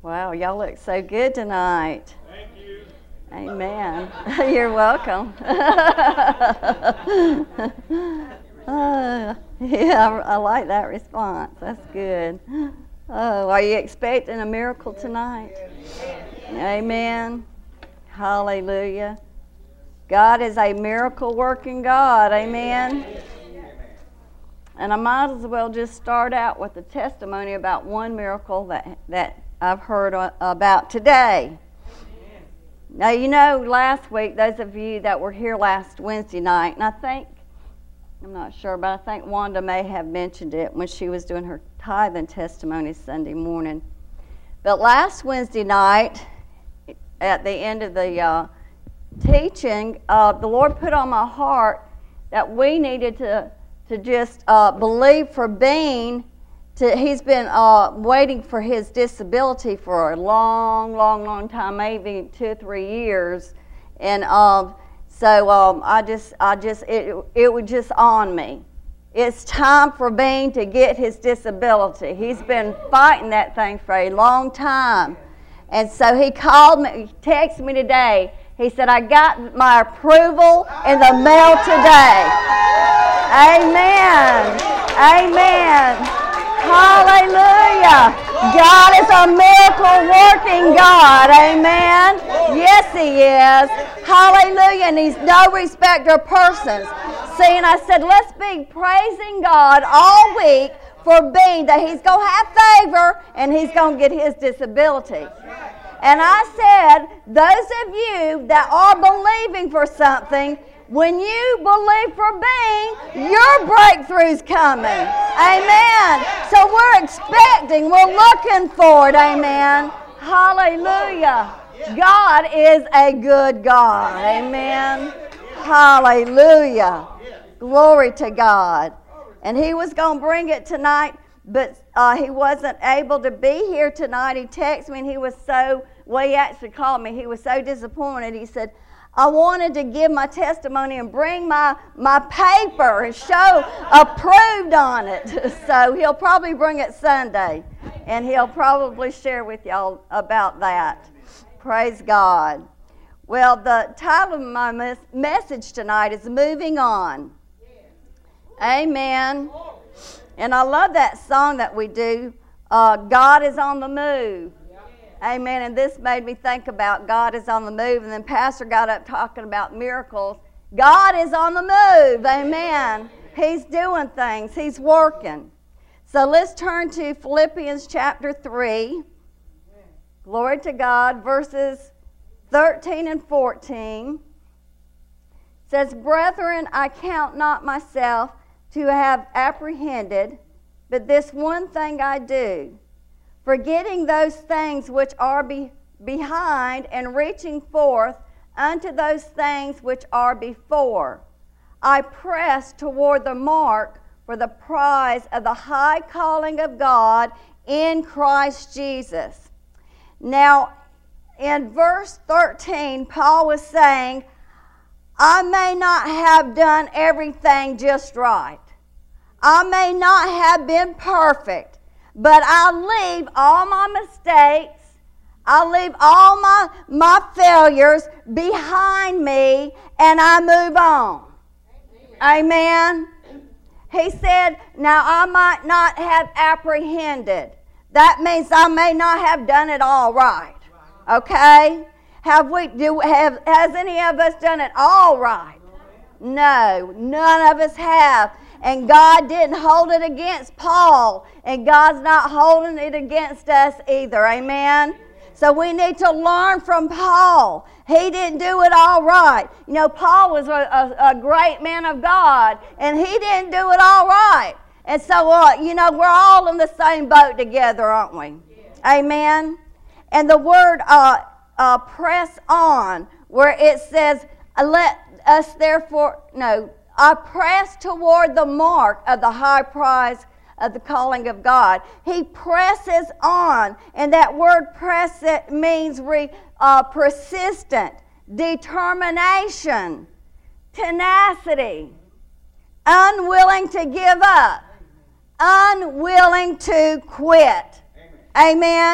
Wow, y'all look so good tonight. Thank you. Amen. You're welcome. Yeah, I like that response. That's good. Oh, are you expecting a miracle tonight? Amen. Hallelujah. God is a miracle working God. Amen. And I might as well just start out with a testimony about one miracle that I've heard about today. Now, you know, last week, those of you that were here last Wednesday night, and I'm not sure, but I think Wanda may have mentioned it when she was doing her tithing testimony Sunday morning. But last Wednesday night, at the end of the teaching, the Lord put on my heart that we needed to just believe for Bean. He's been waiting for his disability for a long time, maybe 2 or 3 years, and it was just on me. It's time for Bean to get his disability. He's been fighting that thing for a long time, and so he called me, he texted me today. He said, "I got my approval in the mail today." Amen. Amen. Hallelujah. God is a miracle working God. Amen. Yes, He is. Hallelujah. And He's no respecter of persons. See, and I said, let's be praising God all week for Bean that he's going to have favor and he's going to get his disability. And I said, those of you that are believing for something, when you believe for Bean, your breakthrough's coming. Amen. So we're expecting, we're looking for it. Amen. Hallelujah. God is a good God. Amen. Hallelujah. Glory to God. And he was going to bring it tonight, but he wasn't able to be here tonight. He texted me and he actually called me. He was so disappointed. He said, I wanted to give my testimony and bring my paper and show approved on it. So he'll probably bring it Sunday, and he'll probably share with y'all about that. Praise God. Well, the title of my message tonight is Moving On. Amen. And I love that song that we do, God is on the move. Amen. And this made me think about God is on the move. And then Pastor got up talking about miracles. God is on the move. Amen. He's doing things. He's working. So let's turn to Philippians chapter 3. Glory to God. Verses 13 and 14. It says, Brethren, I count not myself to have apprehended, but this one thing I do, forgetting those things which are behind and reaching forth unto those things which are before, I press toward the mark for the prize of the high calling of God in Christ Jesus. Now, in verse 13, Paul was saying, I may not have done everything just right. I may not have been perfect. But I leave all my mistakes, I leave all my failures behind me, and I move on. Amen. He said, now I might not have apprehended. That means I may not have done it all right. Okay? Has any of us done it all right? No, none of us have. And God didn't hold it against Paul, and God's not holding it against us either. Amen? So we need to learn from Paul. He didn't do it all right. You know, Paul was a great man of God, and he didn't do it all right. And so, we're all in the same boat together, aren't we? Yeah. Amen? And the word press on, where it says, let us therefore, I press toward the mark of the high prize of the calling of God. He presses on, and that word press it means persistent, determination, tenacity, unwilling to give up, unwilling to quit. Amen.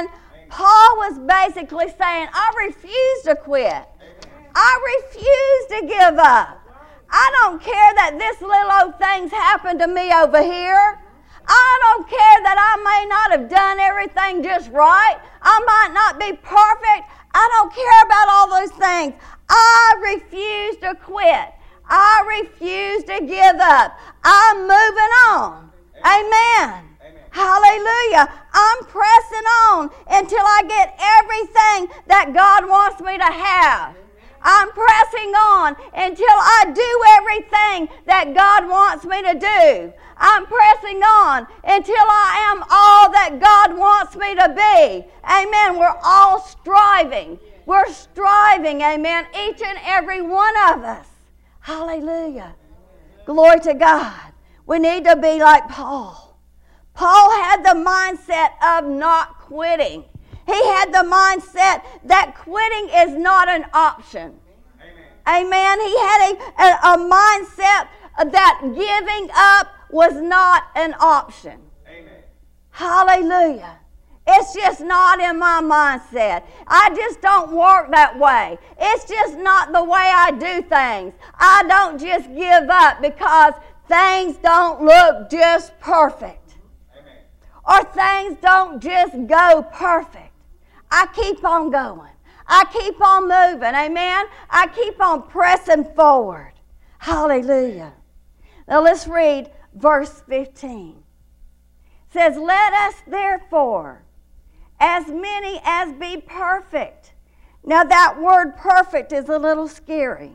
Paul was basically saying, I refuse to quit. I refuse to give up. I don't care that this little old thing's happened to me over here. I don't care that I may not have done everything just right. I might not be perfect. I don't care about all those things. I refuse to quit. I refuse to give up. I'm moving on. Amen. Hallelujah. I'm pressing on until I get everything that God wants me to have. I'm pressing on until I do everything that God wants me to do. I'm pressing on until I am all that God wants me to be. Amen. We're all striving. We're striving, amen, each and every one of us. Hallelujah. Glory to God. We need to be like Paul. Paul had the mindset of not quitting. He had the mindset that quitting is not an option. Amen. He had a mindset that giving up was not an option. Amen. Hallelujah. It's just not in my mindset. I just don't work that way. It's just not the way I do things. I don't just give up because things don't look just perfect. Amen. Or things don't just go perfect. I keep on going. I keep on moving. Amen. I keep on pressing forward. Hallelujah. Now let's read verse 15. It says, let us therefore, as many as be perfect. Now that word perfect is a little scary.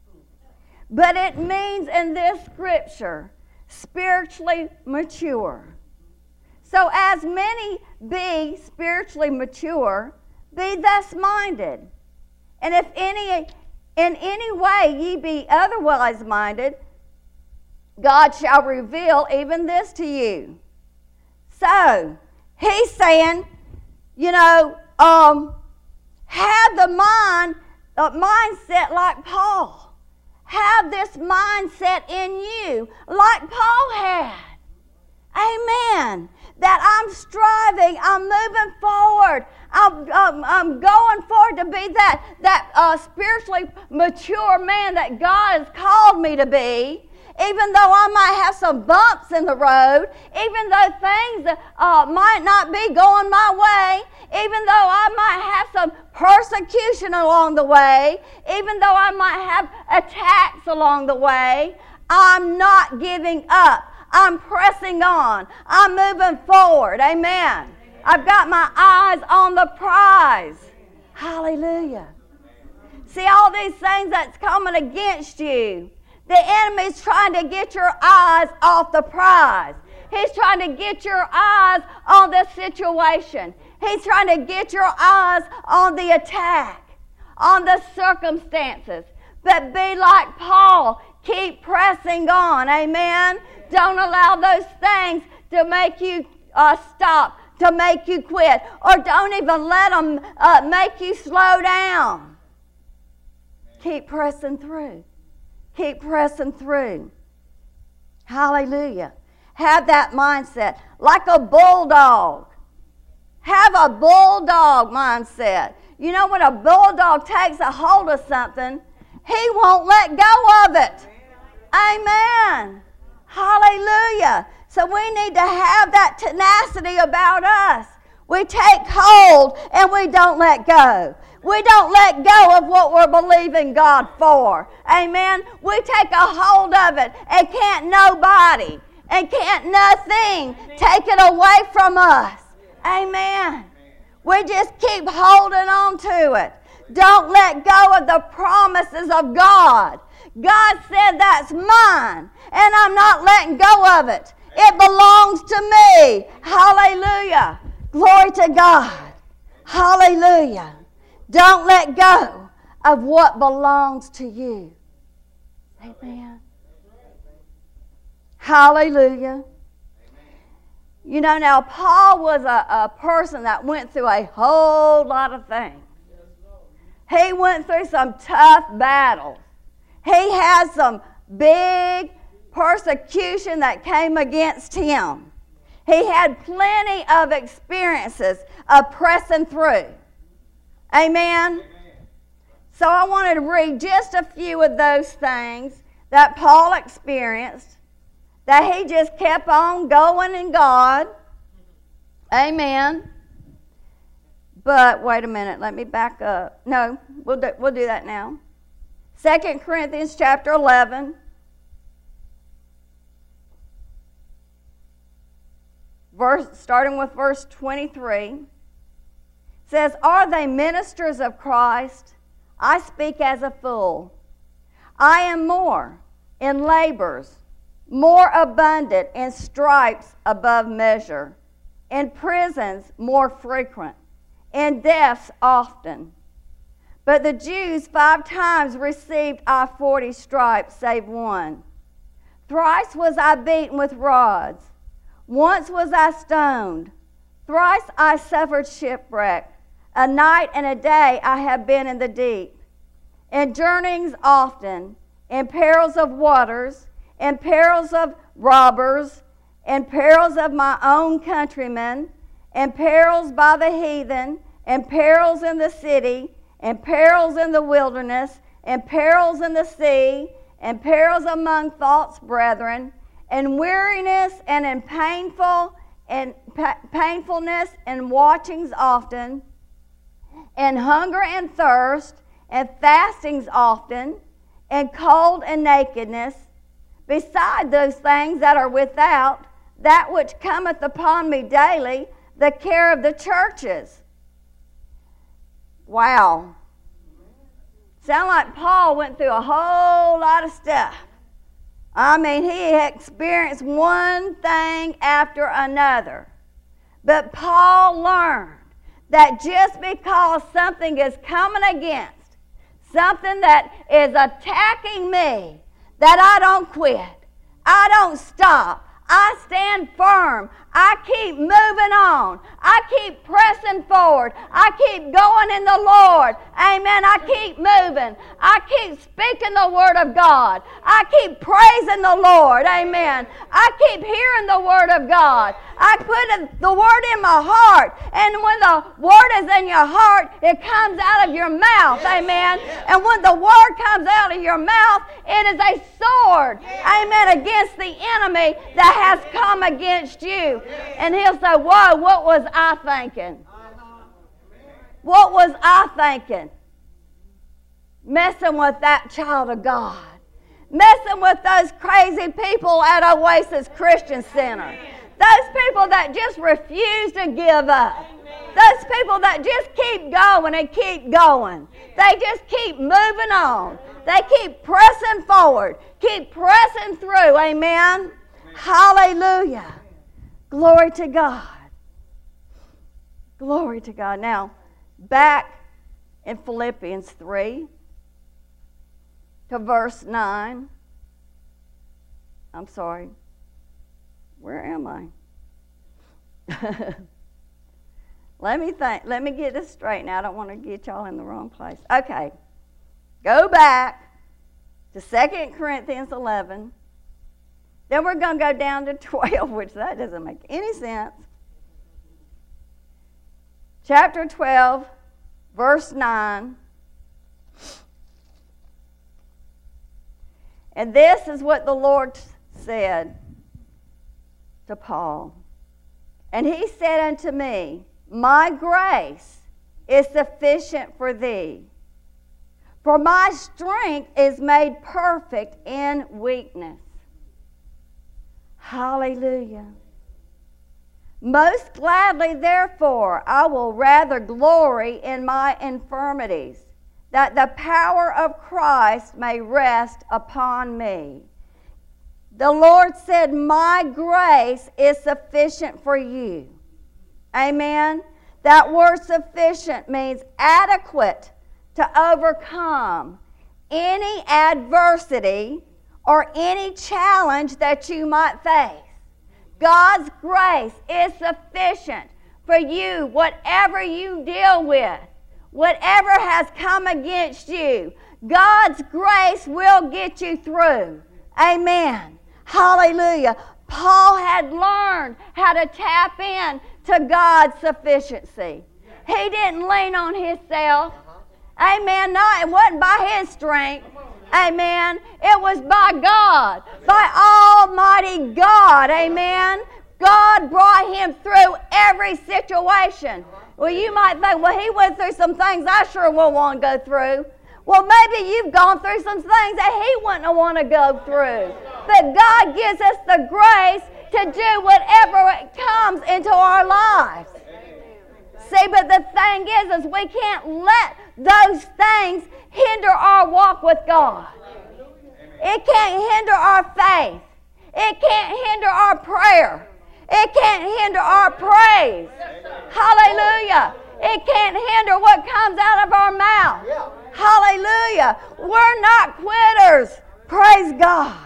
But it means in this scripture, spiritually mature. So as many be spiritually mature, be thus minded. And if in any way ye be otherwise minded, God shall reveal even this to you. So, he's saying, have the mindset like Paul. Have this mindset in you like Paul had. Amen. That I'm striving, I'm moving forward, I'm going forward to be that spiritually mature man that God has called me to be. Even though I might have some bumps in the road, even though things might not be going my way, even though I might have some persecution along the way, even though I might have attacks along the way, I'm not giving up. I'm pressing on. I'm moving forward. Amen. I've got my eyes on the prize. Hallelujah. See all these things that's coming against you. The enemy's trying to get your eyes off the prize. He's trying to get your eyes on the situation. He's trying to get your eyes on the attack, on the circumstances. But be like Paul. Keep pressing on. Amen. Don't allow those things to make you stop, to make you quit, or don't even let them make you slow down. Keep pressing through. Keep pressing through. Hallelujah. Have that mindset like a bulldog. Have a bulldog mindset. You know, when a bulldog takes a hold of something, he won't let go of it. Amen. Hallelujah. So we need to have that tenacity about us. We take hold and we don't let go. We don't let go of what we're believing God for. Amen. We take a hold of it and can't nobody and can't nothing take it away from us. Amen. We just keep holding on to it. Don't let go of the promises of God. God said that's mine, and I'm not letting go of it. It belongs to me. Hallelujah. Glory to God. Hallelujah. Don't let go of what belongs to you. Amen. Hallelujah. You know, now Paul was a person that went through a whole lot of things. He went through some tough battles. He had some big persecution that came against him. He had plenty of experiences of pressing through. Amen? So I wanted to read just a few of those things that Paul experienced, that he just kept on going in God. Amen. But wait a minute, let me back up. No, we'll do that now. 2 Corinthians chapter 11. Starting with verse 23. Says, "Are they ministers of Christ? I speak as a fool. I am more in labors, more abundant in stripes above measure, in prisons more frequent, in deaths often. But the Jews 5 times received I 40 stripes, save one. Thrice was I beaten with rods. Once was I stoned. Thrice I suffered shipwreck. A night and a day I have been in the deep. In journeyings often, in perils of waters, in perils of robbers, in perils of my own countrymen, in perils by the heathen, in perils in the city, in perils in the wilderness, in perils in the sea, in perils among false brethren, in weariness and in painfulness and watchings often, and hunger and thirst, and fastings often, and cold and nakedness, beside those things that are without, that which cometh upon me daily, the care of the churches." Wow. Sound like Paul went through a whole lot of stuff. I mean, he experienced one thing after another. But Paul learned that just because something is coming against, something that is attacking me, that I don't quit. I don't stop. I stand firm. I keep moving on. I keep pressing forward. I keep going in the Lord. Amen. I keep moving. I keep speaking the word of God. I keep praising the Lord. Amen. I keep hearing the word of God. I put the word in my heart. And when the word is in your heart, it comes out of your mouth. Amen. And when the word comes out of your mouth, it is a sword. Amen. Against the enemy that has come against you. And he'll say, whoa, what was I thinking? What was I thinking? Messing with that child of God. Messing with those crazy people at Oasis Christian Center. Those people that just refuse to give up. Those people that just keep going and keep going. They just keep moving on. They keep pressing forward. Keep pressing through. Amen. Hallelujah. Glory to God. Glory to God. Now, back in Philippians 3 to verse 9. I'm sorry. Where am I? Let me get this straight now. I don't want to get y'all in the wrong place. Okay. Go back to 2 Corinthians 11. Then we're going to go down to 12, which that doesn't make any sense. Chapter 12, verse 9. And this is what the Lord said to Paul. And he said unto me, My grace is sufficient for thee, for my strength is made perfect in weakness. Hallelujah. Most gladly, therefore, I will rather glory in my infirmities, that the power of Christ may rest upon me. The Lord said, My grace is sufficient for you. Amen. That word sufficient means adequate to overcome any adversity or any challenge that you might face. God's grace is sufficient for you, whatever you deal with, whatever has come against you. God's grace will get you through. Amen. Hallelujah. Paul had learned how to tap in to God's sufficiency. He didn't lean on himself. Amen. It wasn't by his strength. Amen. It was by God, by Almighty God. Amen. God brought him through every situation. Well, you might think, well, he went through some things I sure will want to go through. Well, maybe you've gone through some things that he wouldn't want to go through. But God gives us the grace to do whatever it comes into our lives. See, but the thing is we can't let those things hinder our walk with God. It can't hinder our faith. It can't hinder our prayer. It can't hinder our praise. Hallelujah. It can't hinder what comes out of our mouth. Hallelujah. We're not quitters. Praise God.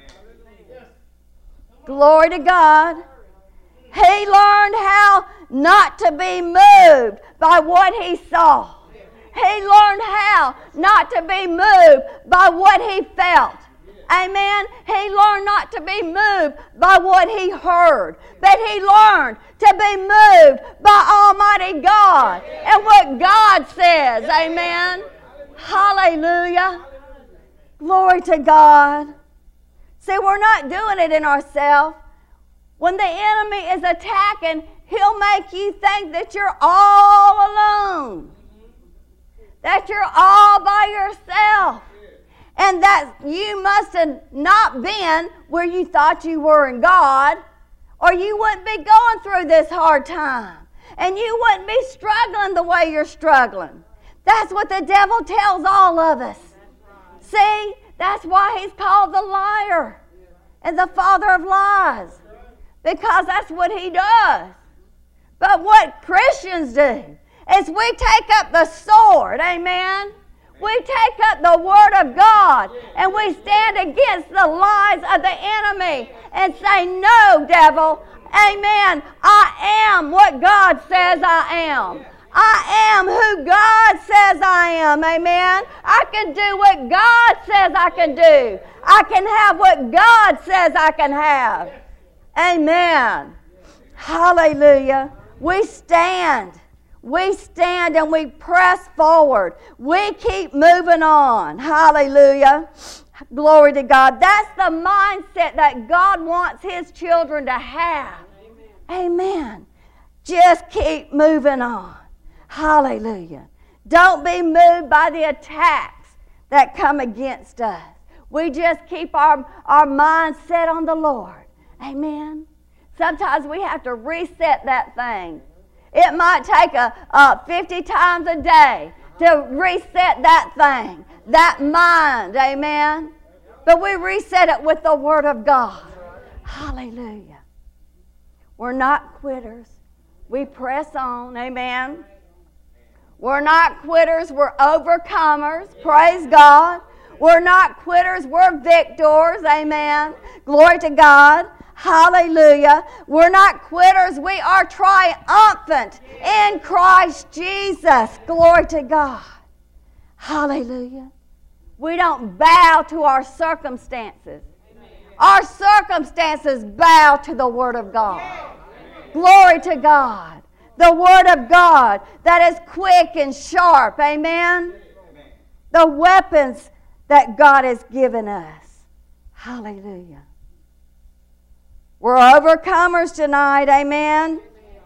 Glory to God. He learned how not to be moved by what he saw. He learned how not to be moved by what he felt. Amen. He learned not to be moved by what he heard, but he learned to be moved by Almighty God and what God says. Amen. Hallelujah. Glory to God. See, we're not doing it in ourselves. When the enemy is attacking, he'll make you think that you're all alone, that you're all by yourself, and that you must have not been where you thought you were in God, or you wouldn't be going through this hard time, and you wouldn't be struggling the way you're struggling. That's what the devil tells all of us. See, that's why he's called the liar and the father of lies, because that's what he does. But what Christians do is we take up the sword, amen? We take up the Word of God and we stand against the lies of the enemy and say, no, devil, amen, I am what God says I am. I am who God says I am, amen. I can do what God says I can do. I can have what God says I can have. Amen. Hallelujah. We stand and we press forward. We keep moving on. Hallelujah. Glory to God. That's the mindset that God wants His children to have. Amen. Just keep moving on. Hallelujah. Don't be moved by the attacks that come against us. We just keep our mind set on the Lord. Amen. Sometimes we have to reset that thing. It might take 50 times a day to reset that thing, that mind. Amen. But we reset it with the Word of God. Hallelujah. We're not quitters. We press on. Amen. We're not quitters. We're overcomers. Praise God. We're not quitters. We're victors. Amen. Glory to God. Hallelujah. We're not quitters. We are triumphant in Christ Jesus. Glory to God. Hallelujah. We don't bow to our circumstances. Our circumstances bow to the Word of God. Glory to God. The Word of God that is quick and sharp. Amen. The weapons that God has given us. Hallelujah. We're overcomers tonight. Amen.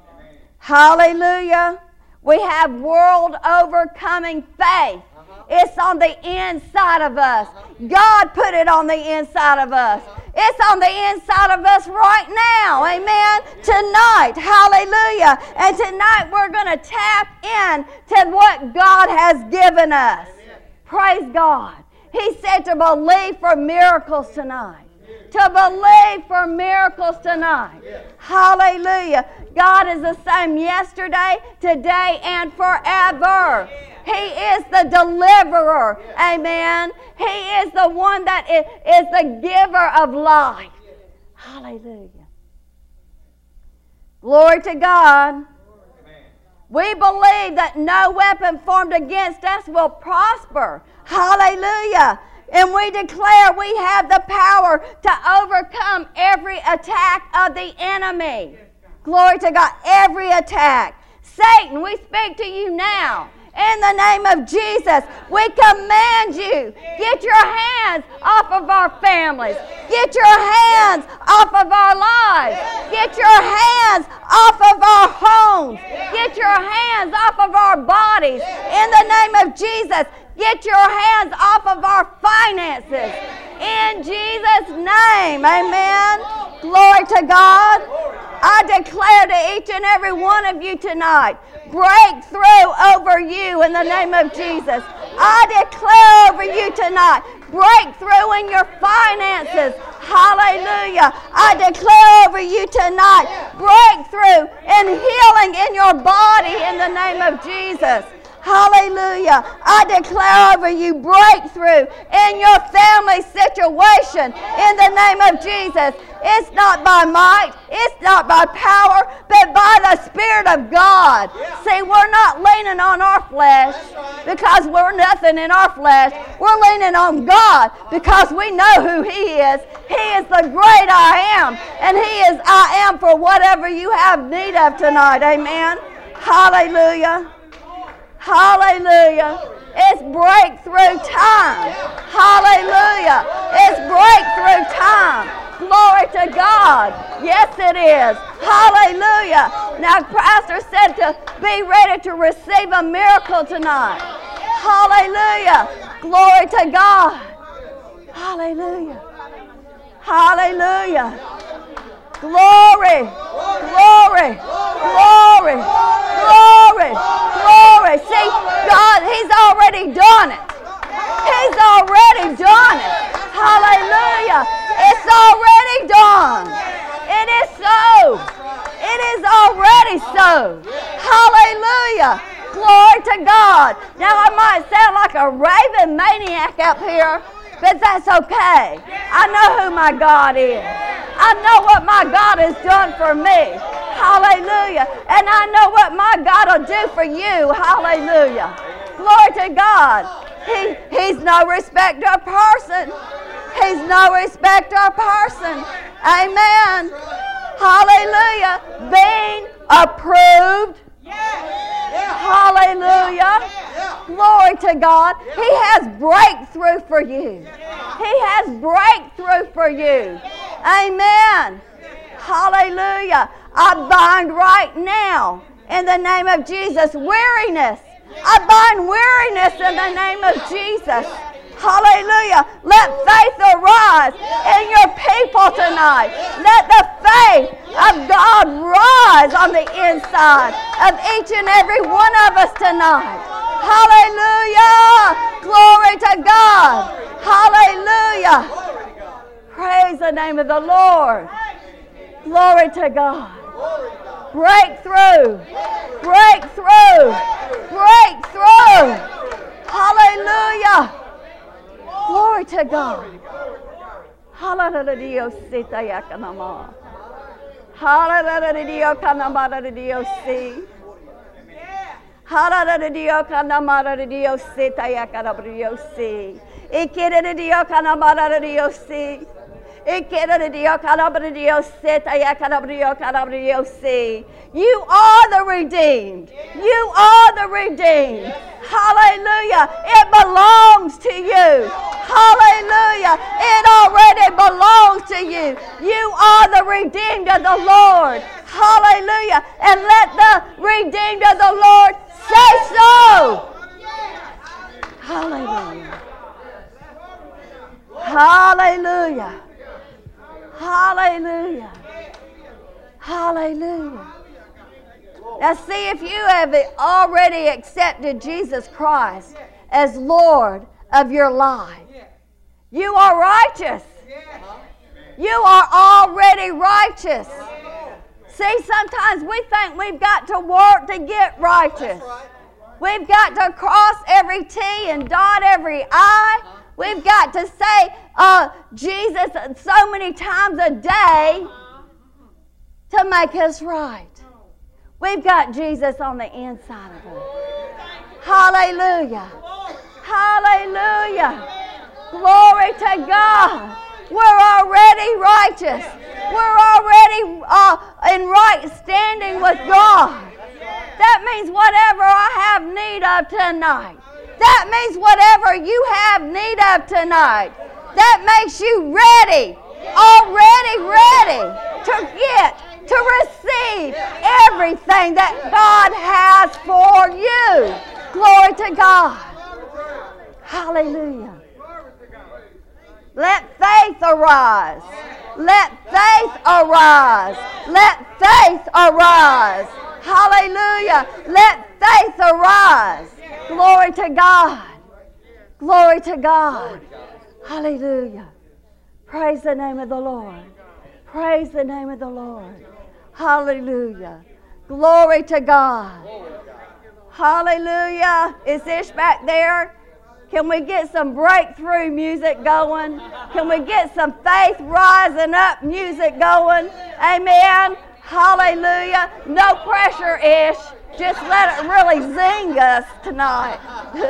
Hallelujah. We have world overcoming faith. It's on the inside of us. God put it on the inside of us. It's on the inside of us right now. Amen. Tonight. Hallelujah. And tonight we're going to tap in to what God has given us. Praise God. He said to believe for miracles tonight. To believe for miracles tonight. Hallelujah. God is the same yesterday, today, and forever. He is the deliverer. Amen. He is the one that is the giver of life. Hallelujah. Glory to God. We believe that no weapon formed against us will prosper. Hallelujah. And we declare we have the power to overcome every attack of the enemy. Glory to God, every attack. Satan, we speak to you now. In the name of Jesus, we command you, get your hands off of our families. Get your hands off of our lives. Get your hands off of our homes. Get your hands off of our bodies. In the name of Jesus, get your hands off of our finances. In Jesus' name, amen. Glory to God. I declare to each and every one of you tonight, breakthrough over you in the name of Jesus. I declare over you tonight, breakthrough in your finances. Hallelujah. I declare over you tonight, breakthrough and healing in your body in the name of Jesus. Hallelujah. I declare over you breakthrough in your family situation in the name of Jesus. It's not by might, it's not by power, but by the Spirit of God. See, we're not leaning on our flesh because we're nothing in our flesh. We're leaning on God because we know who He is. He is the great I am, and He is I am for whatever you have need of tonight. Amen. Hallelujah. Hallelujah. It's breakthrough time. Hallelujah. It's breakthrough time. Glory to God. Yes, it is. Hallelujah. Now, Pastor said to be ready to receive a miracle tonight. Hallelujah. Glory to God. Hallelujah. Hallelujah. Glory. Glory. Glory. Glory. Glory. See, God, He's already done it. He's already done it. Hallelujah. It's already done. It is so. It is already so. Hallelujah. Glory to God. Now, I might sound like a raving maniac up here, but that's okay. I know who my God is. I know what my God has done for me. Hallelujah. And I know what my God will do for you. Hallelujah. Glory to God. He's no respecter of person. He's no respecter of person. Amen. Hallelujah. Being approved. Hallelujah. Glory to God. He has breakthrough for you. He has breakthrough for you. Amen. Hallelujah. I bind right now in the name of Jesus weariness. I bind weariness in the name of Jesus. Hallelujah. Let faith arise in your people tonight. Let the faith of God rise on the inside of each and every one of us tonight. Hallelujah. Glory to God. Hallelujah. Praise the name of the Lord. Glory to God. Breakthrough. Breakthrough. Breakthrough. Hallelujah. Glory to God. Hallelujah. Hallelujah. You are the redeemed. You are the redeemed. Hallelujah. It belongs to you. Hallelujah. It already belongs to you. You are the redeemed of the Lord. Hallelujah. And let the redeemed of the Lord say so. Hallelujah. Hallelujah. Hallelujah. Hallelujah. Now see, if you have already accepted Jesus Christ as Lord of your life, you are righteous. You are already righteous. See, sometimes we think we've got to work to get righteous. We've got to cross every T and dot every I. We've got to say Jesus so many times a day to make us right. We've got Jesus on the inside of us. Hallelujah. Hallelujah. Glory to God. We're already righteous. We're already in right standing with God. That means whatever I have need of tonight. That means whatever you have need of tonight. That makes you ready, already ready to receive everything that God has for you. Glory to God. Hallelujah. Let faith arise. Let faith arise. Let faith arise. Hallelujah. Let faith arise. Glory to God. Glory to God. Hallelujah. Praise the name of the Lord. Praise the name of the Lord. Hallelujah. Glory to God. Hallelujah. Is Ish back there? Can we get some breakthrough music going? Can we get some faith rising up music going? Amen. Hallelujah. No pressure, Ish. Just let it really zing us tonight.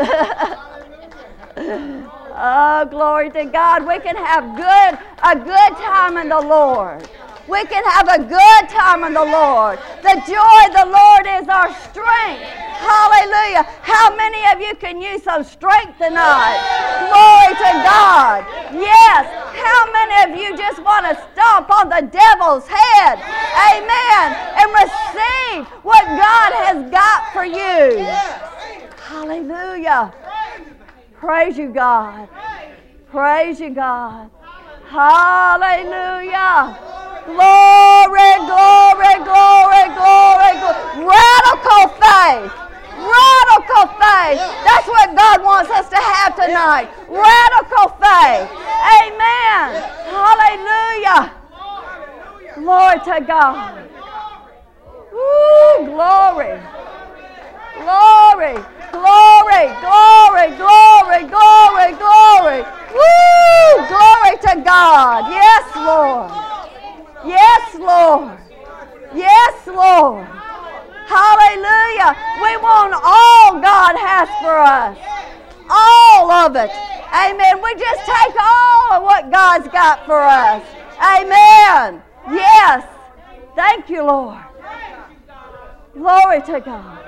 Oh, glory to God. We can have a good time in the Lord. We can have a good time in the Lord. The joy of the Lord is our strength. Hallelujah. How many of you can use some strength tonight? Glory to God. Yes. How many of you just want to stomp on the devil's head? Amen. And receive what God has got for you. Hallelujah. Praise you, God. Praise you, God. Hallelujah. Glory, glory, glory, glory, glory. Radical faith. Radical faith. That's what God wants us to have tonight. Radical faith. Amen. Hallelujah. Glory to God. Woo, glory. Glory, glory, glory, glory, glory, glory. Woo! Glory to God. Yes, Lord. Yes, Lord. Yes, Lord. Hallelujah. We want all God has for us. All of it. Amen. We just take all of what God's got for us. Amen. Yes. Thank you, Lord. Glory to God.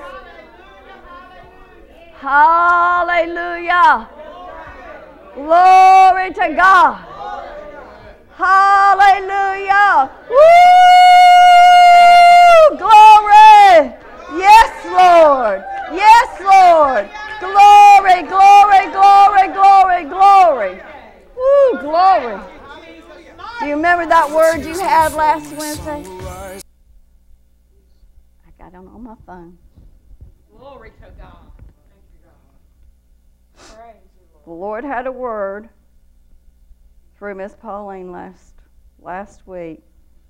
Hallelujah. Glory to God. Hallelujah. Woo! Glory. Yes, Lord. Yes, Lord. Glory, glory, glory, glory, glory. Woo, glory. Do you remember that word you had last Wednesday? I got it on my phone. Glory to God. The Lord had a word through Miss Pauline last week.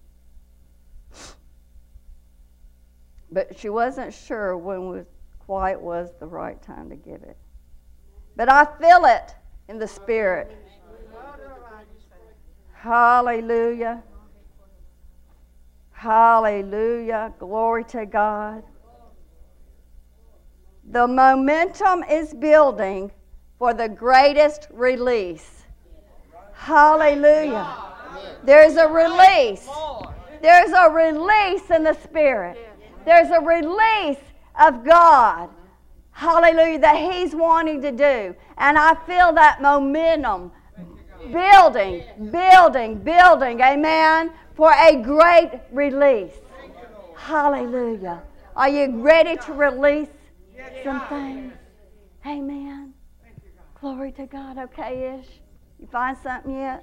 But she wasn't sure when quite was the right time to give it. But I feel it in the Spirit. Hallelujah. Hallelujah. Glory to God. The momentum is building for the greatest release. Hallelujah. There's a release. There's a release in the Spirit. There's a release of God. Hallelujah, that He's wanting to do. And I feel that momentum building, building, building. Amen. For a great release. Hallelujah. Are you ready to release some things? Amen. Glory to God. Okay, Ish? You find something yet?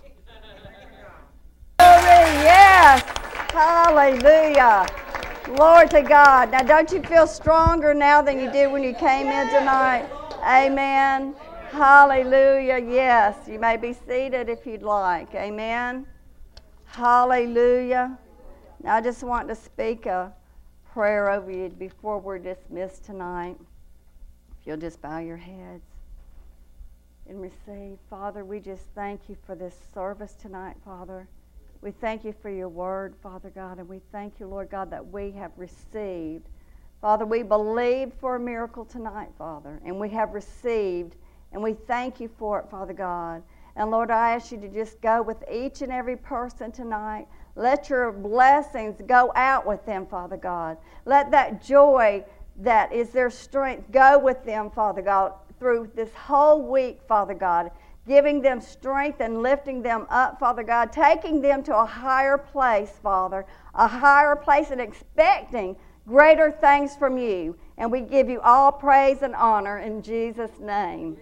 Glory, yes. Hallelujah. Glory to God. Now, don't you feel stronger now than you did when you came in tonight? Amen. Hallelujah. Yes. You may be seated if you'd like. Amen. Hallelujah. Now, I just want to speak a prayer over you before we're dismissed tonight. If you'll just bow your heads and receive. Father, we just thank you for this service tonight, Father. We thank you for your word, Father God, and we thank you, Lord God, that we have received. Father, we believed for a miracle tonight, Father, and we have received, And we thank you for it, Father God. And Lord, I ask you to just go with each and every person tonight. Let your blessings go out with them, Father God. Let that joy that is their strength go with them, Father God, through this whole week, Father God, giving them strength and lifting them up, Father God, taking them to a higher place, Father, a higher place, and expecting greater things from you. And we give you all praise and honor in Jesus' name.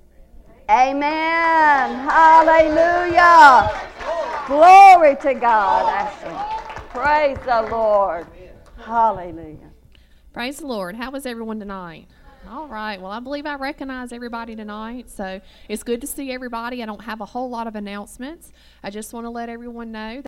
Amen. Hallelujah. Glory to God, Ashley. Praise the Lord. Hallelujah. Praise the Lord. How was everyone tonight? All right. Well, I believe I recognize everybody tonight, so it's good to see everybody. I don't have a whole lot of announcements. I just want to let everyone know